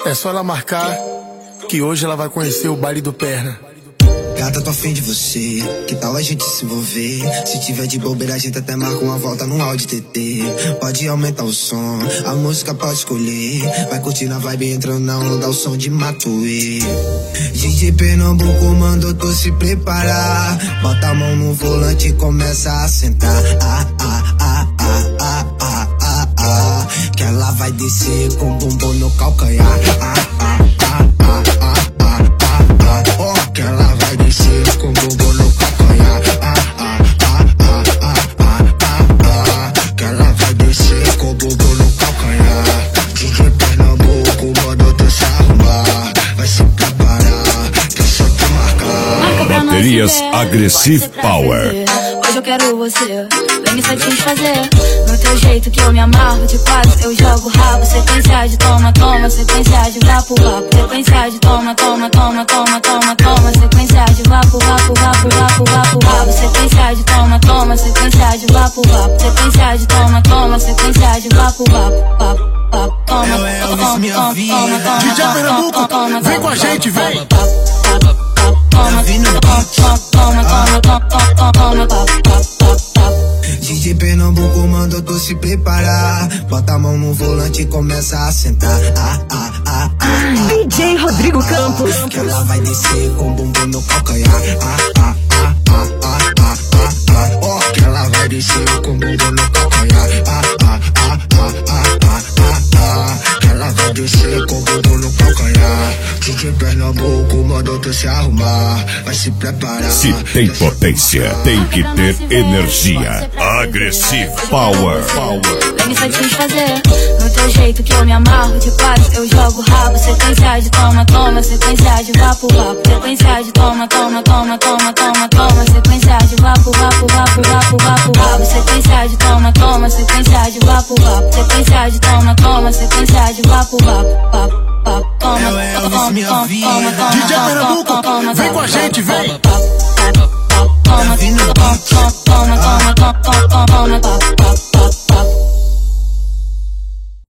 É só ela marcar que hoje ela vai conhecer o baile do Perna. Gata, tô afim de você, que tal a gente se envolver? Se tiver de bobeira a gente até marca uma volta no Audi TT. Pode aumentar o som, a música pode escolher. Vai curtir na vibe entrando na onda, o som de Matuê. DJ Pernambuco mandou tu se preparar. Bota a mão no volante e começa a sentar. Que ela vai descer com o bumbum no calcanhar. Que ela vai descer com o bumbum no calcanhar. Que ela vai descer com o bumbum no calcanhar. DJ Pernambuco mandou tu se arrumar. Vai se preparar, que eu só te marcar. Baterias Aggressive Power. Hoje eu quero você, vem me satisfazer. No teu jeito que eu me amarro, de quase eu jogo rabo. Sequência de toma, toma, sequência de vapo, vapo. Sequência de toma, toma, toma, toma, toma, toma. Sequência de vapo, vapo, vapo, vapo, vapo, vapo. Sequência de toma, toma, sequência de vapo, vapo. Sequência de toma, toma, sequência de vapo, vapo, vapo, vapo. Toma, toma, toma, toma, toma. DJ Pernambuco, vem com a gente, vem. DJ Pernambuco mandou tu se preparar. Bota a mão no volante e começa a sentar. DJ Rodrigo Campos. Que ela vai descer com o bumbum no calcanhar. Que ela vai descer com o bumbum no calcanhar. Que ela vai descer com o bumbum no calcanhar. DJ Pernambuco mandou tu se arrumar. Vai se preparar. Se tem potência, tem que ter energia. Aggressive Power. Vem me satisfazer, no teu jeito que eu me amarro. De quase eu jogo rabo. Sequência de toma, toma, sequência de vapo, vapo. Sequência de toma, toma, toma, toma, toma, toma. Sequência de vapo, vapo, vapo, vapo, vapo, vapo. Sequência de toma, toma, sequência de vapo, vapo. Sequência de toma, toma, sequência de vapo, vapo, vapo. Toma, toma, toma, toma, toma, DJ Pernambuco, vem com a gente, vem.